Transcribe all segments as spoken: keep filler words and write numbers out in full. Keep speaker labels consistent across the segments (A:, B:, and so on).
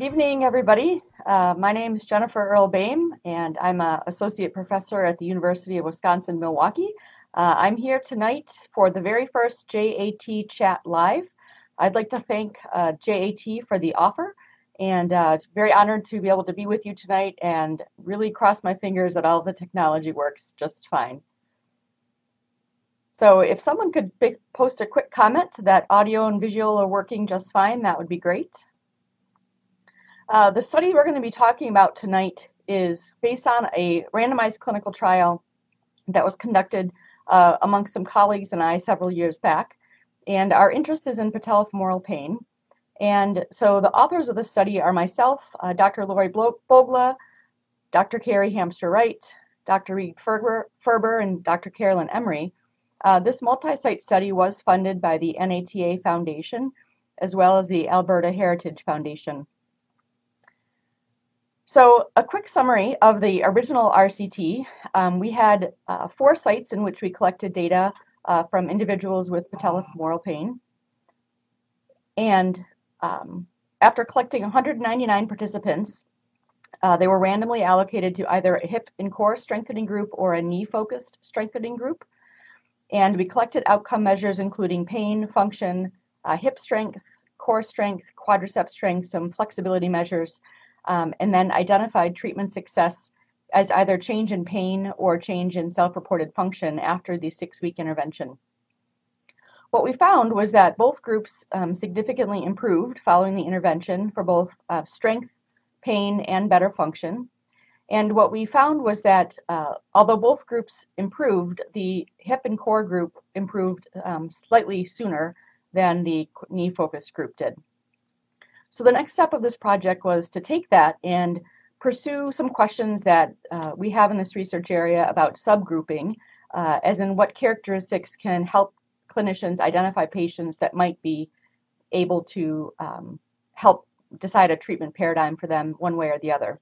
A: evening, everybody. Uh, my name is Jennifer Earl Boehm, and I'm an associate professor at the University of Wisconsin-Milwaukee. Uh, I'm here tonight for the very first J A T Chat Live. I'd like to thank uh, J A T for the offer, and uh, it's very honored to be able to be with you tonight and really cross my fingers that all the technology works just fine. So if someone could post a quick comment that audio and visual are working just fine, that would be great. Uh, the study we're going to be talking about tonight is based on a randomized clinical trial that was conducted uh, amongst some colleagues and I several years back. And our interest is in patellofemoral pain. And so the authors of the study are myself, uh, Doctor Lori Bogla, Doctor Carrie Hamster-Wright, Doctor Reed Ferber, Ferber, and Doctor Carolyn Emery. Uh, this multi-site study was funded by the N A T A Foundation, as well as the Alberta Heritage Foundation. So a quick summary of the original R C T. Um, we had uh, four sites in which we collected data uh, from individuals with patellofemoral pain. And um, after collecting one hundred ninety-nine participants, uh, they were randomly allocated to either a hip and core strengthening group or a knee-focused strengthening group. And we collected outcome measures including pain, function, uh, hip strength, core strength, quadricep strength, some flexibility measures, Um, and then identified treatment success as either change in pain or change in self-reported function after the six-week intervention. What we found was that both groups um, significantly improved following the intervention for both uh, strength, pain, and better function. And what we found was that uh, although both groups improved, the hip and core group improved um, slightly sooner than the knee-focused group did. So the next step of this project was to take that and pursue some questions that uh, we have in this research area about subgrouping, uh, as in what characteristics can help clinicians identify patients that might be able to um, help decide a treatment paradigm for them one way or the other.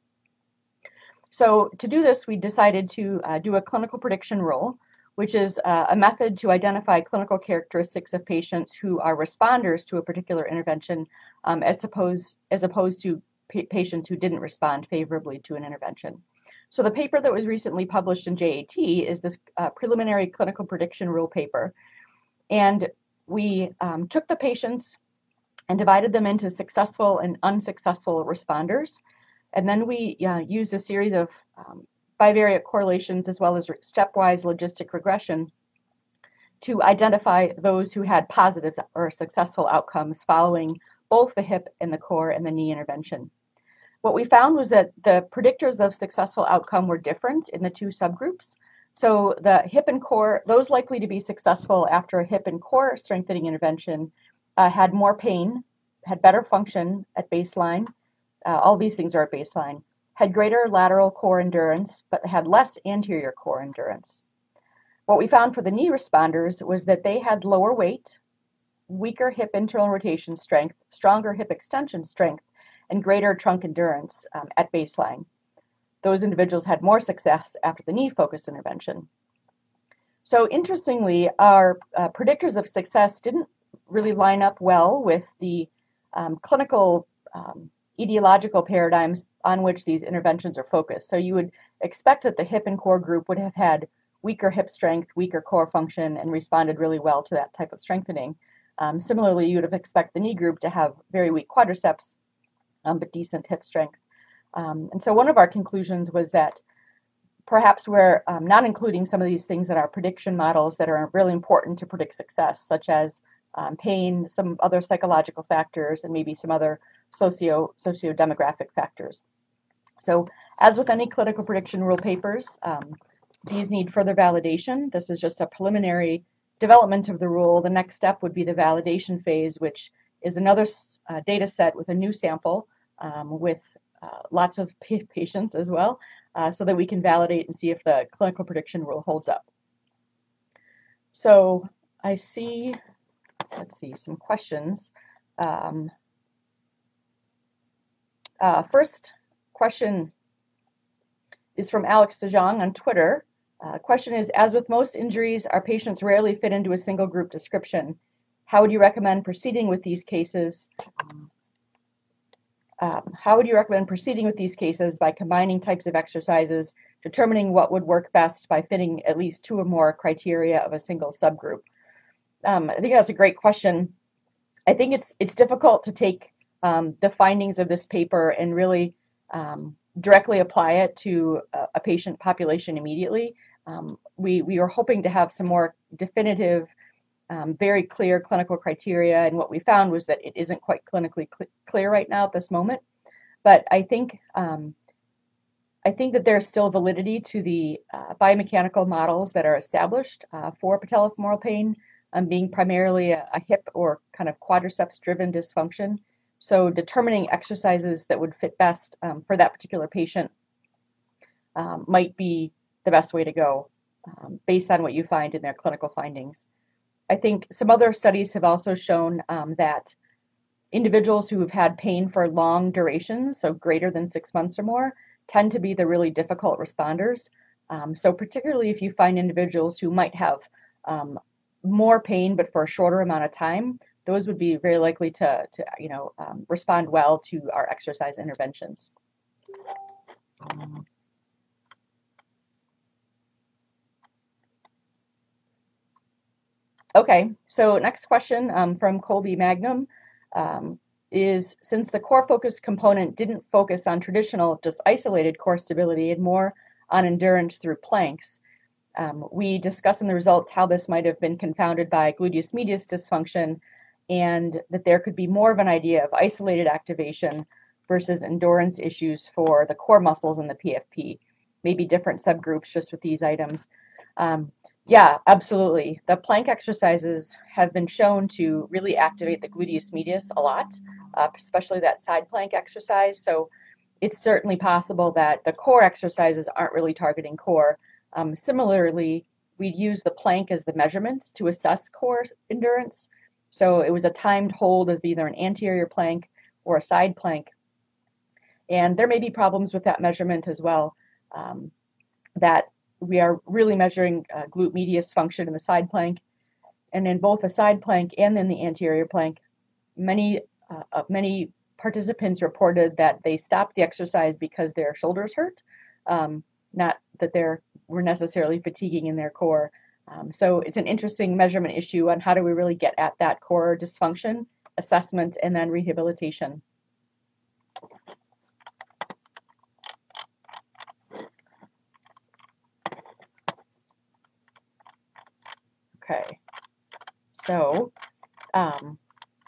A: So to do this, we decided to uh, do a clinical prediction rule, which is uh, a method to identify clinical characteristics of patients who are responders to a particular intervention, um, as, opposed, as opposed to pa patients who didn't respond favorably to an intervention. So the paper that was recently published in J A T is this uh, preliminary clinical prediction rule paper. And we um, took the patients and divided them into successful and unsuccessful responders. And then we uh, used a series of um, bivariate correlations as well as stepwise logistic regression to identify those who had positive or successful outcomes following both the hip and the core and the knee intervention. What we found was that the predictors of successful outcome were different in the two subgroups. So the hip and core, those likely to be successful after a hip and core strengthening intervention uh, had more pain, had better function at baseline. Uh, all these things are at baseline. Had greater lateral core endurance, but had less anterior core endurance. What we found for the knee responders was that they had lower weight, weaker hip internal rotation strength, stronger hip extension strength, and greater trunk endurance um, at baseline. Those individuals had more success after the knee-focused intervention. So interestingly, our uh, predictors of success didn't really line up well with the um, clinical um, etiological paradigms on which these interventions are focused. So you would expect that the hip and core group would have had weaker hip strength, weaker core function, and responded really well to that type of strengthening. Um, similarly, you would have expected the knee group to have very weak quadriceps, um, but decent hip strength. Um, and so one of our conclusions was that perhaps we're um, not including some of these things in our prediction models that are really important to predict success, such as um, pain, some other psychological factors, and maybe some other socio socio-demographic factors. So as with any clinical prediction rule papers, um, these need further validation. This is just a preliminary development of the rule. The next step would be the validation phase, which is another uh, data set with a new sample um, with uh, lots of pa patients as well, uh, so that we can validate and see if the clinical prediction rule holds up. So I see, let's see, some questions. Um, Uh, first question is from Alex DeJong on Twitter. Uh, question is, as with most injuries, our patients rarely fit into a single group description. How would you recommend proceeding with these cases? Um, how would you recommend proceeding with these cases by combining types of exercises, determining what would work best by fitting at least two or more criteria of a single subgroup? Um, I think that's a great question. I think it's it's difficult to take um, the findings of this paper and really um, directly apply it to a, a patient population immediately. Um, we we are hoping to have some more definitive, um, very clear clinical criteria, and what we found was that it isn't quite clinically cl- clear right now at this moment. But I think um, I think that there's still validity to the uh, biomechanical models that are established uh, for patellofemoral pain, um, being primarily a, a hip or kind of quadriceps-driven dysfunction. So determining exercises that would fit best um, for that particular patient um, might be the best way to go um, based on what you find in their clinical findings. I think some other studies have also shown um, that individuals who have had pain for long durations, so greater than six months or more, tend to be the really difficult responders. Um, so particularly if you find individuals who might have um, more pain but for a shorter amount of time, those would be very likely to, to you know, um, respond well to our exercise interventions. Okay, so next question um, from Colby Magnum um, is, since the core focus component didn't focus on traditional, just isolated core stability and more on endurance through planks, um, we discuss in the results how this might have been confounded by gluteus medius dysfunction, and that there could be more of an idea of isolated activation versus endurance issues for the core muscles in the P F P, maybe different subgroups just with these items. Um, yeah, absolutely. The plank exercises have been shown to really activate the gluteus medius a lot, uh, especially that side plank exercise. So it's certainly possible that the core exercises aren't really targeting core. Um, similarly, we'd use the plank as the measurement to assess core endurance. So it was a timed hold of either an anterior plank or a side plank. And there may be problems with that measurement as well, um, that we are really measuring uh, glute medius function in the side plank. And in both the side plank and in the anterior plank, many, uh, many participants reported that they stopped the exercise because their shoulders hurt, um, not that they were necessarily fatiguing in their core. Um, so it's an interesting measurement issue on how do we really get at that core dysfunction, assessment, and then rehabilitation. Okay, so um,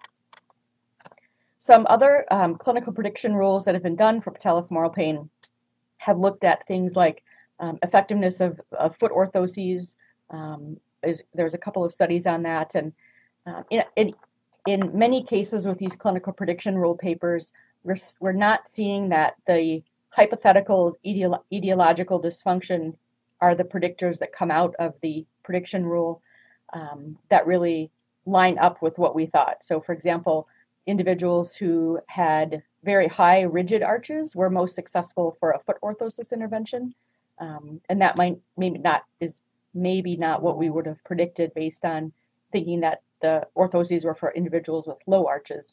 A: some other um, clinical prediction rules that have been done for patellofemoral pain have looked at things like um, effectiveness of, of foot orthoses. Um, is, there's a couple of studies on that, and uh, in, in, in many cases with these clinical prediction rule papers, we're, we're not seeing that the hypothetical etiolo- etiological dysfunction are the predictors that come out of the prediction rule um, that really line up with what we thought. So, for example, individuals who had very high rigid arches were most successful for a foot orthosis intervention, um, and that might maybe not is maybe not what we would have predicted based on thinking that the orthoses were for individuals with low arches.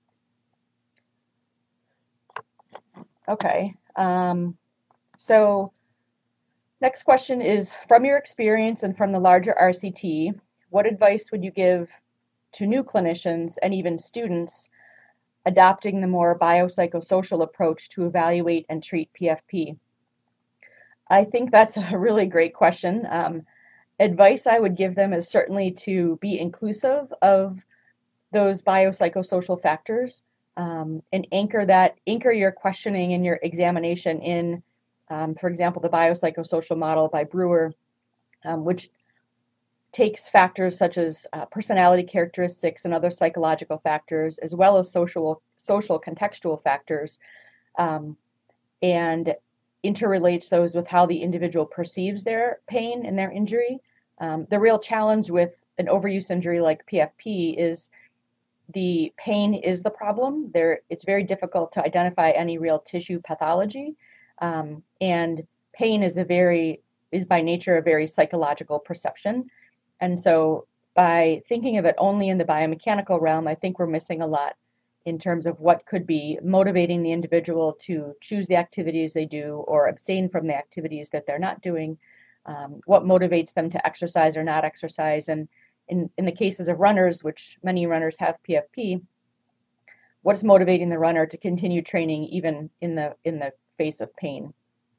A: Okay, um, so next question is, from your experience and from the larger R C T, what advice would you give to new clinicians and even students adopting the more biopsychosocial approach to evaluate and treat P F P? I think that's a really great question. Um, advice I would give them is certainly to be inclusive of those biopsychosocial factors um, and anchor that, anchor your questioning and your examination in, um, for example, the biopsychosocial model by Brewer, um, which takes factors such as uh, personality characteristics and other psychological factors, as well as social social contextual factors, um, and interrelates those with how the individual perceives their pain and their injury. Um, the real challenge with an overuse injury like P F P is the pain is the problem. There, it's very difficult to identify any real tissue pathology, um, and pain is a very is by nature a very psychological perception. And so by thinking of it only in the biomechanical realm, I think we're missing a lot. in terms of what could be motivating the individual to choose the activities they do or abstain from the activities that they're not doing, um, what motivates them to exercise or not exercise. And in, in the cases of runners, which many runners have P F P, what's motivating the runner to continue training even in the in the face of pain?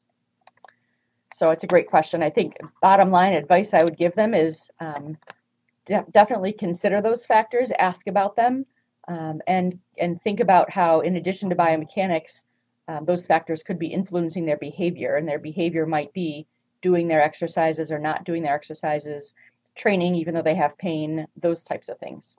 A: So it's a great question. I think bottom line advice I would give them is um, de- definitely consider those factors, ask about them, um, and and think about how, in addition to biomechanics, um, those factors could be influencing their behavior, and their behavior might be doing their exercises or not doing their exercises, training even though they have pain, those types of things.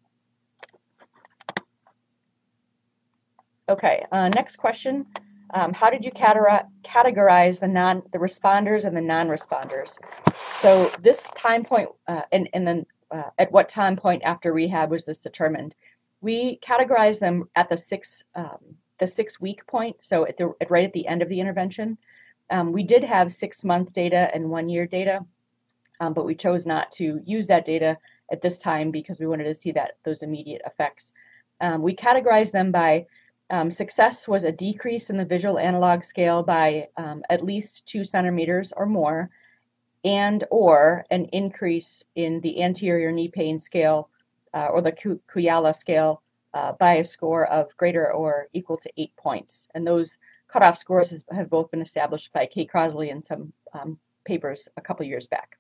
A: Okay, uh, next question. Um, how did you categorize the non the responders and the non-responders? So this time point, uh, and, and then uh, at what time point after rehab was this determined? We categorized them at the six um, the six week point, so at the at right at the end of the intervention. Um, we did have six month data and one year data, um, but we chose not to use that data at this time because we wanted to see that those immediate effects. Um, we categorized them by Um, success was a decrease in the visual analog scale by um, at least two centimeters or more, and or an increase in the anterior knee pain scale uh, or the Kuyala scale uh, by a score of greater or equal to eight points. And those cutoff scores has, have both been established by Kay Crosley in some um, papers a couple years back.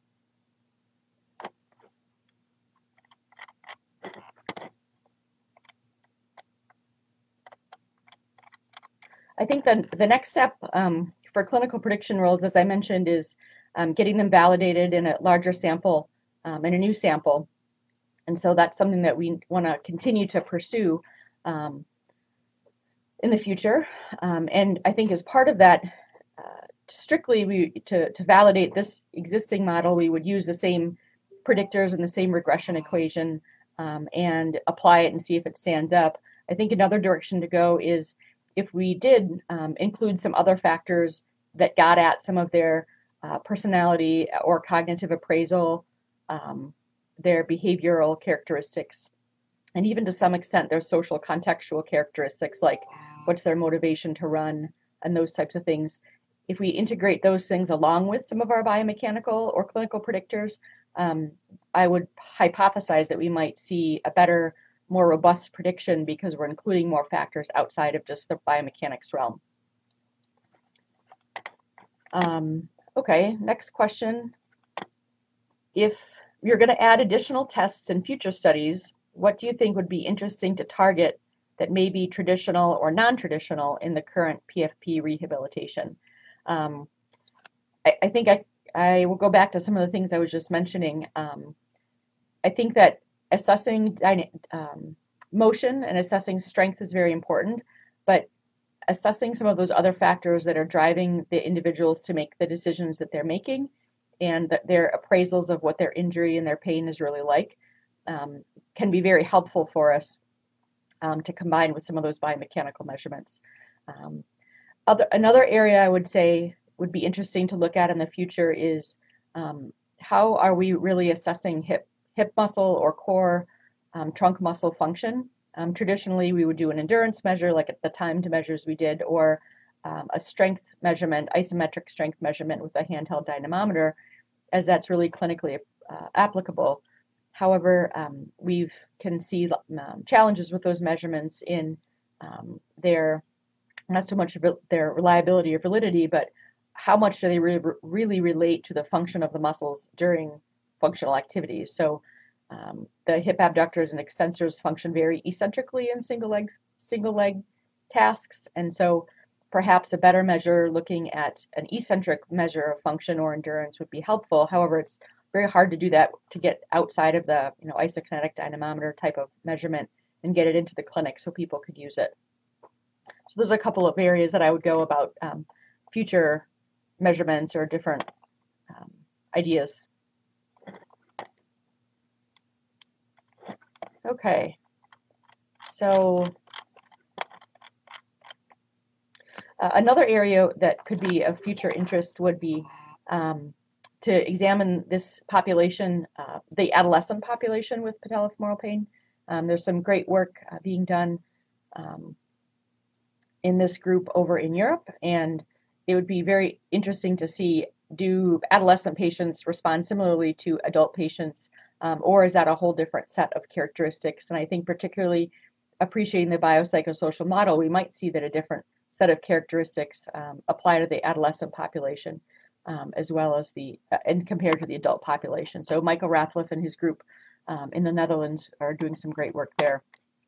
A: I think the, the next step um, for clinical prediction rules, as I mentioned, is um, getting them validated in a larger sample, um, in a new sample. And so that's something that we want to continue to pursue um, in the future. Um, and I think as part of that, uh, strictly we to, to validate this existing model, we would use the same predictors and the same regression equation um, and apply it and see if it stands up. I think another direction to go is if we did um, include some other factors that got at some of their uh, personality or cognitive appraisal, um, their behavioral characteristics, and even to some extent their social contextual characteristics, like what's their motivation to run and those types of things. If we integrate those things along with some of our biomechanical or clinical predictors, um, I would hypothesize that we might see a better, more robust prediction because we're including more factors outside of just the biomechanics realm. Um, okay, next question. If you're going to add additional tests in future studies, what do you think would be interesting to target that may be traditional or non-traditional in the current P F P rehabilitation? Um, I, I think I, I will go back to some of the things I was just mentioning. Um, I think that assessing um, motion and assessing strength is very important, but assessing some of those other factors that are driving the individuals to make the decisions that they're making and that their appraisals of what their injury and their pain is really like um, can be very helpful for us um, to combine with some of those biomechanical measurements. Um, other, another area I would say would be interesting to look at in the future is um, how are we really assessing hip hip muscle or core um, trunk muscle function. Um, traditionally, we would do an endurance measure, like at the timed measures we did, or um, a strength measurement, isometric strength measurement with a handheld dynamometer, as that's really clinically uh, applicable. However, um, we can see um, challenges with those measurements in um, their, not so much their reliability or validity, but how much do they re really relate to the function of the muscles during functional activities. So um, the hip abductors and extensors function very eccentrically in single leg, single leg tasks. And so perhaps a better measure looking at an eccentric measure of function or endurance would be helpful. However, it's very hard to do that to get outside of the you know, isokinetic dynamometer type of measurement and get it into the clinic so people could use it. So there's a couple of areas that I would go about um, future measurements or different um, ideas. Okay, so uh, another area that could be of future interest would be um, to examine this population, uh, the adolescent population with patellofemoral pain. Um, there's some great work uh, being done um, in this group over in Europe, and it would be very interesting to see, do adolescent patients respond similarly to adult patients, um, or is that a whole different set of characteristics? And I think particularly appreciating the biopsychosocial model, we might see that a different set of characteristics um, apply to the adolescent population um, as well as the, uh, and compared to the adult population. So Michael Rathliff and his group um, in the Netherlands are doing some great work there.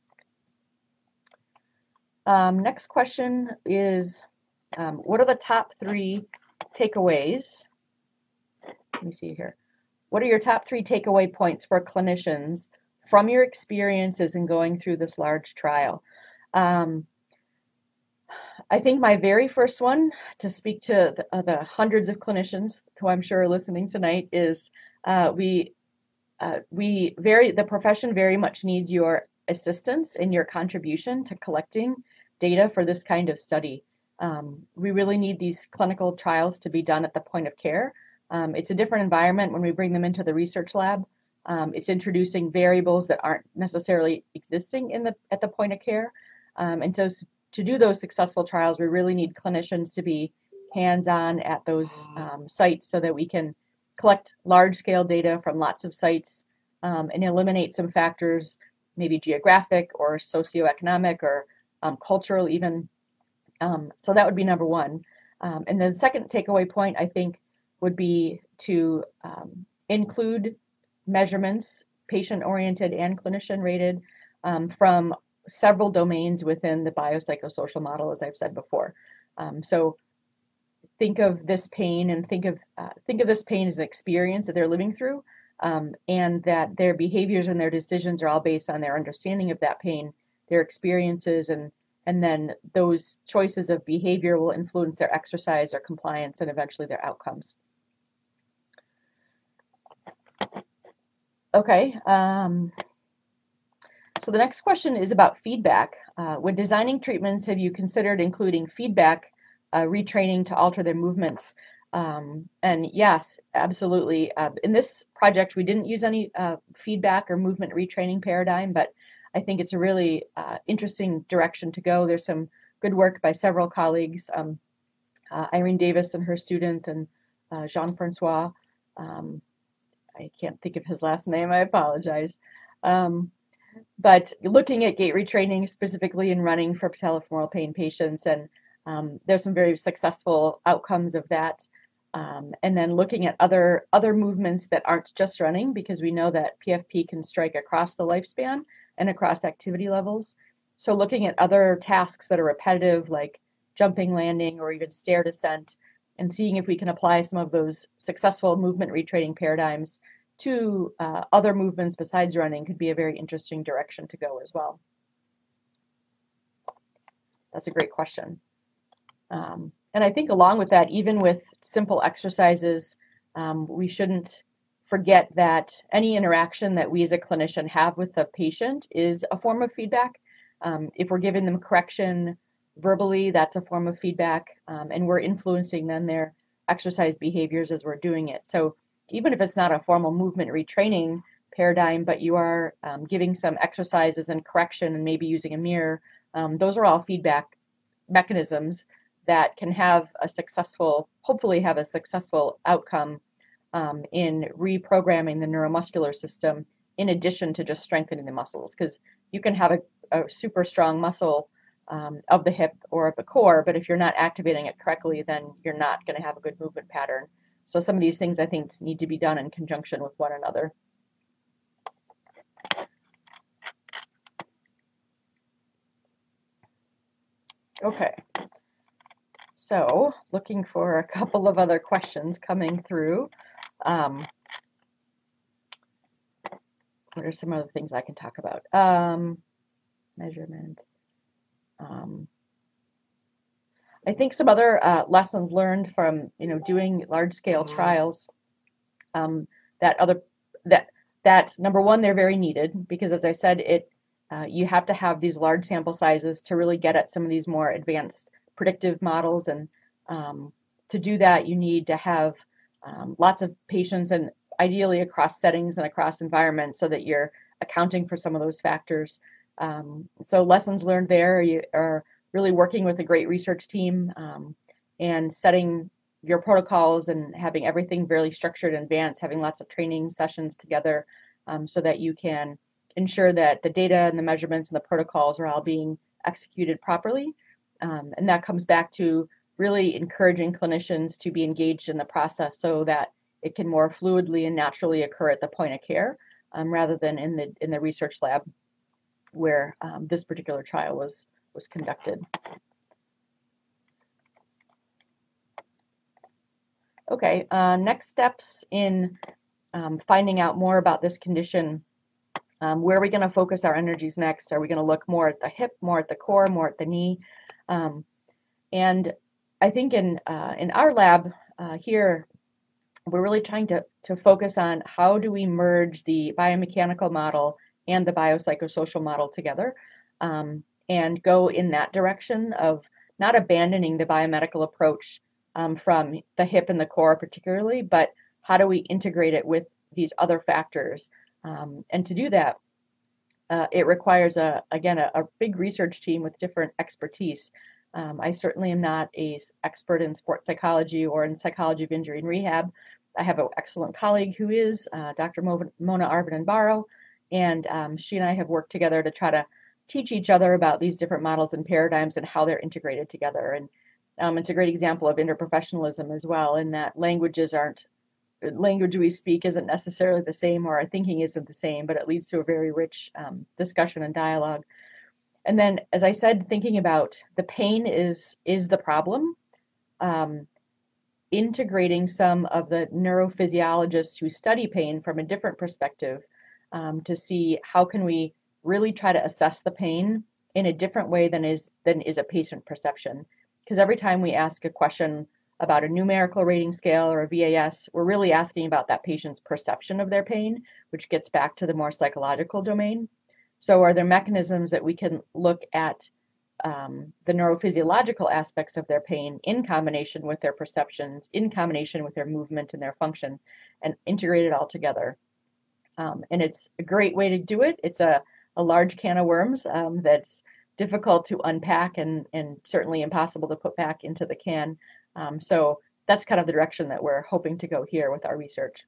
A: Um, next question is, um, what are the top three takeaways? Let me see here. What are your top three takeaway points for clinicians from your experiences in going through this large trial? Um, I think my very first one, to speak to the, uh, the hundreds of clinicians who I'm sure are listening tonight, is uh, we uh, we very the profession very much needs your assistance and your contribution to collecting data for this kind of study. Um, we really need these clinical trials to be done at the point of care. Um, it's a different environment when we bring them into the research lab. Um, it's introducing variables that aren't necessarily existing in the at the point of care. Um, and so to do those successful trials, we really need clinicians to be hands-on at those um, sites so that we can collect large-scale data from lots of sites um, and eliminate some factors, maybe geographic or socioeconomic or um, cultural even. Um, so that would be number one. Um, and then second takeaway point, I think, would be to um, include measurements, patient-oriented and clinician-rated, um, from several domains within the biopsychosocial model, as I've said before. Um, so think of this pain and think of uh, think of this pain as an experience that they're living through, um, and that their behaviors and their decisions are all based on their understanding of that pain, their experiences, and and then those choices of behavior will influence their exercise, their compliance, and eventually their outcomes. Okay. Um, so the next question is about feedback. Uh, when designing treatments, have you considered including feedback, uh, retraining to alter their movements? Um, and yes, absolutely. Uh, in this project, we didn't use any uh, feedback or movement retraining paradigm, but I think it's a really uh, interesting direction to go. There's some good work by several colleagues, um, uh, Irene Davis and her students, and uh, Jean-Francois. Um, I can't think of his last name. I apologize. Um, but looking at gait retraining specifically in running for patellofemoral pain patients, and um, there's some very successful outcomes of that. Um, and then looking at other other movements that aren't just running, because we know that P F P can strike across the lifespan and across activity levels. So looking at other tasks that are repetitive, like jumping, landing, or even stair descent, and seeing if we can apply some of those successful movement retraining paradigms to uh, other movements besides running could be a very interesting direction to go as well. That's a great question. Um, and I think along with that, even with simple exercises, um, we shouldn't forget that any interaction that we as a clinician have with a patient is a form of feedback. Um, if we're giving them correction verbally, that's a form of feedback, um, and we're influencing then their exercise behaviors as we're doing it. So even if it's not a formal movement retraining paradigm, but you are um, giving some exercises and correction and maybe using a mirror, um, those are all feedback mechanisms that can have a successful, hopefully have a successful outcome um, in reprogramming the neuromuscular system in addition to just strengthening the muscles. Because you can have a, a super strong muscle um, of the hip or of the core, but if you're not activating it correctly, then you're not going to have a good movement pattern. So some of these things I think need to be done in conjunction with one another. Okay. So looking for a couple of other questions coming through. Um, what are some other things I can talk about? Um, measurement. Um, I think some other uh, lessons learned from, you know, doing large-scale trials. Um, that other that that number one, they're very needed because, as I said, it uh, you have to have these large sample sizes to really get at some of these more advanced predictive models, and um, to do that, you need to have um, lots of patients, and ideally across settings and across environments, so that you're accounting for some of those factors. Um, so lessons learned there you are really working with a great research team um, and setting your protocols and having everything very structured in advance, having lots of training sessions together um, so that you can ensure that the data and the measurements and the protocols are all being executed properly. Um, and that comes back to really encouraging clinicians to be engaged in the process so that it can more fluidly and naturally occur at the point of care um, rather than in the in the research lab where um, this particular trial was was conducted. Okay, uh, next steps in um, finding out more about this condition. Um, where are we going to focus our energies next? Are we going to look more at the hip, more at the core, more at the knee? Um, and I think in uh, in our lab uh, here, we're really trying to, to focus on how do we merge the biomechanical model and the biopsychosocial model together um, and go in that direction of not abandoning the biomedical approach um, from the hip and the core particularly, but how do we integrate it with these other factors? Um, and to do that, uh, it requires, a again, a, a big research team with different expertise. Um, I certainly am not an expert in sports psychology or in psychology of injury and rehab. I have an excellent colleague who is uh, Doctor Mo- Mona Arvind-Baro, and um, she and I have worked together to try to teach each other about these different models and paradigms and how they're integrated together. And um, it's a great example of interprofessionalism as well, in that languages aren't, language we speak isn't necessarily the same, or our thinking isn't the same, but it leads to a very rich um, discussion and dialogue. And then, as I said, thinking about the pain is is the problem. Um, integrating some of the neurophysiologists who study pain from a different perspective um, to see how can we really try to assess the pain in a different way than is than is a patient perception. Because every time we ask a question about a numerical rating scale or a V A S, we're really asking about that patient's perception of their pain, which gets back to the more psychological domain. So are there mechanisms that we can look at um, the neurophysiological aspects of their pain in combination with their perceptions, in combination with their movement and their function, and integrate it all together? Um, and it's a great way to do it. It's a, a large can of worms um, that's difficult to unpack and, and certainly impossible to put back into the can. Um, so that's kind of the direction that we're hoping to go here with our research.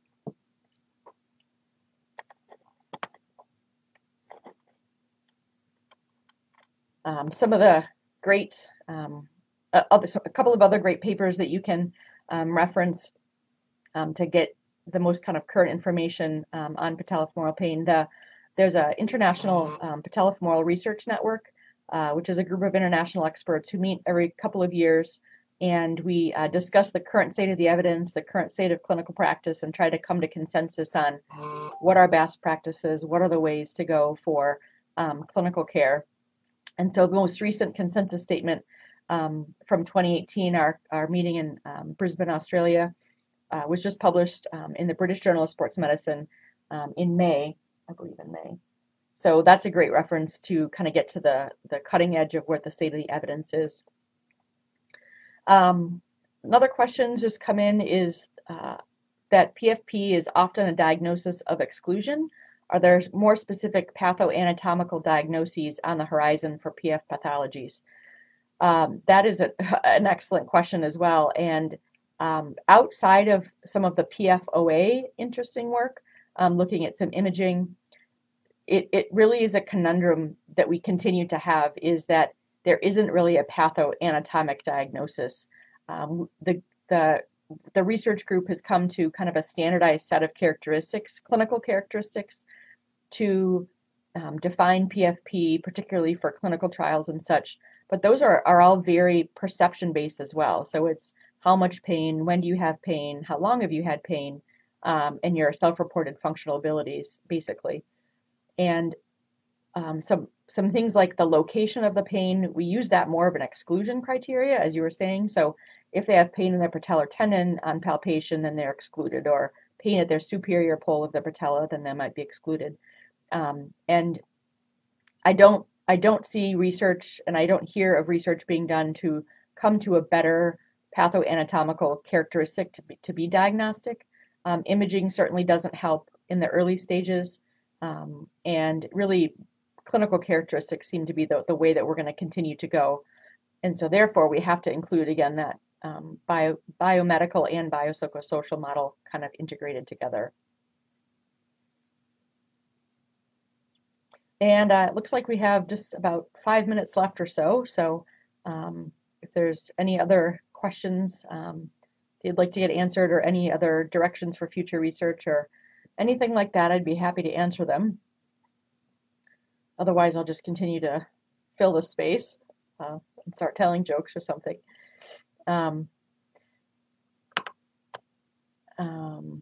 A: Um, some of the great, um, uh, other, a couple of other great papers that you can um, reference um, to get the most kind of current information um, on patellofemoral pain. The, there's an international um, patellofemoral research network, uh, which is a group of international experts who meet every couple of years, and we uh, discuss the current state of the evidence, the current state of clinical practice, and try to come to consensus on what are best practices, what are the ways to go for um, clinical care. And so the most recent consensus statement um, from twenty eighteen, our, our meeting in um, Brisbane, Australia, uh, was just published um, in the British Journal of Sports Medicine um, in May, I believe in May. So that's a great reference to kind of get to the, the cutting edge of what the state of the evidence is. Um, another question just come in is uh, that P F P is often a diagnosis of exclusion. Are there more specific pathoanatomical diagnoses on the horizon for P F pathologies? Um, that is a, an excellent question as well. And um, outside of some of the P F O A interesting work, um, looking at some imaging, it, it really is a conundrum that we continue to have, is that there isn't really a pathoanatomic diagnosis. Um, the, the, the research group has come to kind of a standardized set of characteristics, clinical characteristics, to um, define P F P, particularly for clinical trials and such. But those are, are all very perception-based as well. So it's how much pain, when do you have pain, how long have you had pain, um, and your self-reported functional abilities, basically. And um, some some things like the location of the pain, we use that more of an exclusion criteria, as you were saying. So if they have pain in their patellar tendon on palpation, then they're excluded, or pain at their superior pole of the patella, then they might be excluded. Um, and I don't I don't see research, and I don't hear of research being done to come to a better pathoanatomical characteristic to be, to be diagnostic. Um, imaging certainly doesn't help in the early stages. Um, and really, clinical characteristics seem to be the, the way that we're going to continue to go. And so therefore, we have to include, again, that um, bio, biomedical and biopsychosocial model kind of integrated together. And uh, it looks like we have just about five minutes left or so. So um, if there's any other questions um, if you'd like to get answered, or any other directions for future research or anything like that, I'd be happy to answer them. Otherwise, I'll just continue to fill the space uh, and start telling jokes or something. Um, um,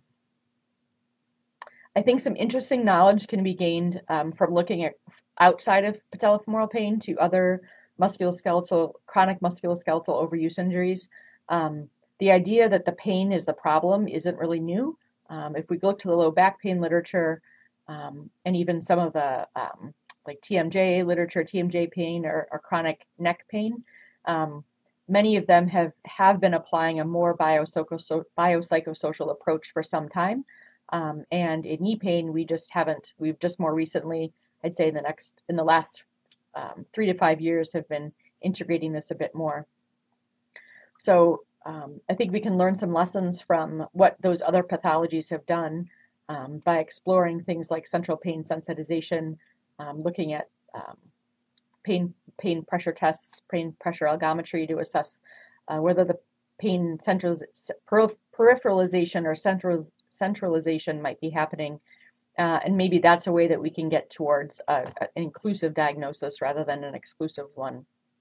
A: I think some interesting knowledge can be gained um, from looking at outside of patellofemoral pain to other musculoskeletal, chronic musculoskeletal overuse injuries. Um, the idea that the pain is the problem isn't really new. Um, if we look to the low back pain literature um, and even some of the um, like T M J literature, T M J pain or, or chronic neck pain, um, many of them have, have been applying a more biopsychosocial, biopsychosocial approach for some time. Um, and in knee pain, we just haven't, we've just more recently, I'd say in the next, in the last um, three to five years have been integrating this a bit more. So um, I think we can learn some lessons from what those other pathologies have done um, by exploring things like central pain sensitization, um, looking at um, pain, pain pressure tests, pain pressure algometry to assess uh, whether the pain central, peripheralization or central centralization might be happening. Uh, and maybe that's a way that we can get towards a, an inclusive diagnosis rather than an exclusive one.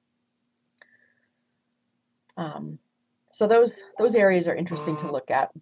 A: Um, so those, those areas are interesting to look at.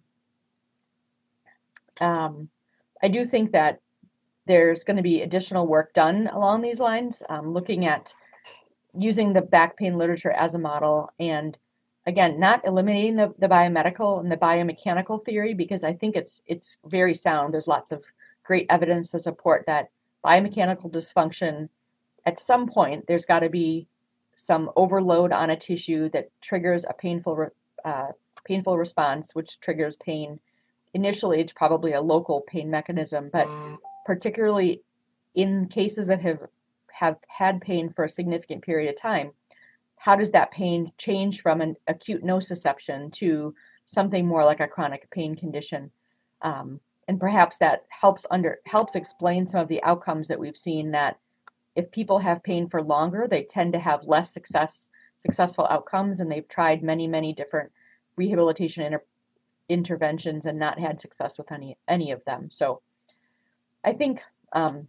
A: Um, I do think that there's going to be additional work done along these lines, um, looking at using the back pain literature as a model, and again, not eliminating the, the biomedical and the biomechanical theory, because I think it's it's very sound. There's lots of great evidence to support that biomechanical dysfunction, at some point, there's got to be some overload on a tissue that triggers a painful uh, painful response, which triggers pain. Initially, it's probably a local pain mechanism, but particularly in cases that have, have had pain for a significant period of time, how does that pain change from an acute nociception to something more like a chronic pain condition? Um, and perhaps that helps under helps explain some of the outcomes that we've seen, that if people have pain for longer, they tend to have less success successful outcomes, and they've tried many, many different rehabilitation inter- interventions and not had success with any any of them. So I think um,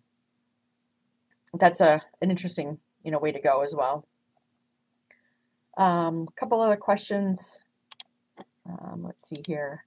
A: that's a an interesting you know way to go as well. A um, couple other questions. Um, let's see here.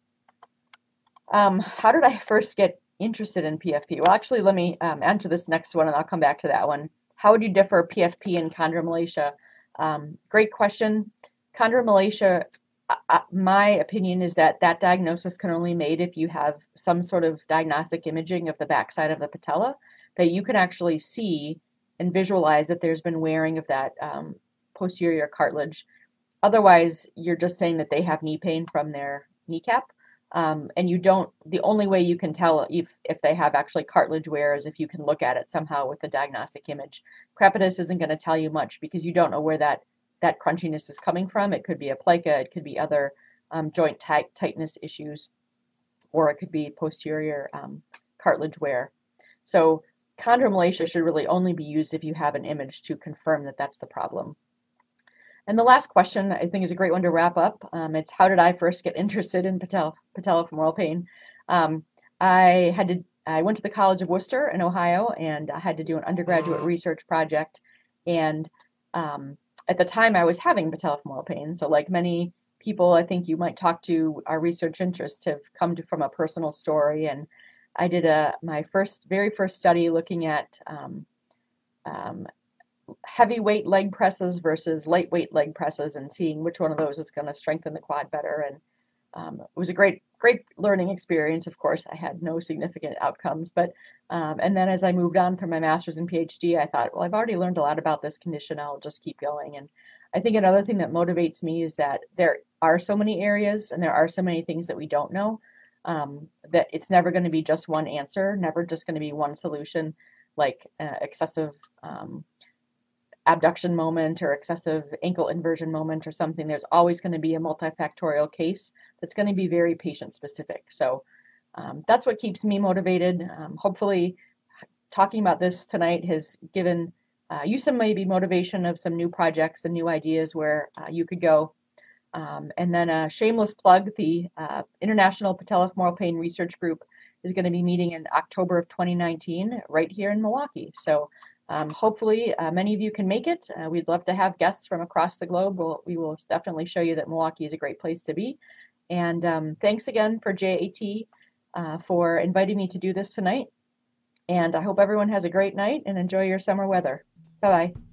A: Um, how did I first get interested in P F P? Well, actually, let me um, answer this next one, and I'll come back to that one. How would you differ P F P and chondromalacia? Um, great question. Chondromalacia, uh, my opinion is that that diagnosis can only be made if you have some sort of diagnostic imaging of the backside of the patella, that you can actually see and visualize that there's been wearing of that um, posterior cartilage. Otherwise, you're just saying that they have knee pain from their kneecap. Um, and you don't, the only way you can tell if, if they have actually cartilage wear is if you can look at it somehow with the diagnostic image. Crepitus isn't going to tell you much because you don't know where that, that crunchiness is coming from. It could be a plica, it could be other um, joint tight, tightness issues, or it could be posterior um, cartilage wear. So chondromalacia should really only be used if you have an image to confirm that that's the problem. And the last question, I think, is a great one to wrap up. Um, it's how did I first get interested in patel, patellofemoral pain? Um, I had to. I went to the College of Worcester in Ohio, and I had to do an undergraduate research project. And um, at the time, I was having patellofemoral pain. So, like many people, I think you might talk to, our research interests have come to, from a personal story. And I did a my first, very first study looking at um, um, heavyweight leg presses versus lightweight leg presses, and seeing which one of those is going to strengthen the quad better. And um, it was a great, great learning experience. Of course, I had no significant outcomes, but um, and then as I moved on through my master's and PhD, I thought, well, I've already learned a lot about this condition. I'll just keep going. And I think another thing that motivates me is that there are so many areas and there are so many things that we don't know. um, that it's never going to be just one answer, never just going to be one solution, like uh, excessive um, abduction moment or excessive ankle inversion moment or something. There's always going to be a multifactorial case that's going to be very patient specific. So um, that's what keeps me motivated. Um, hopefully talking about this tonight has given uh, you some maybe motivation of some new projects and new ideas where uh, you could go. Um, and then a shameless plug, the uh, International Patellofemoral Pain Research Group is going to be meeting in October of twenty nineteen right here in Milwaukee. So um, hopefully uh, many of you can make it. Uh, we'd love to have guests from across the globe. We'll, we will definitely show you that Milwaukee is a great place to be. And um, thanks again for J A T uh, for inviting me to do this tonight. And I hope everyone has a great night and enjoy your summer weather. Bye-bye.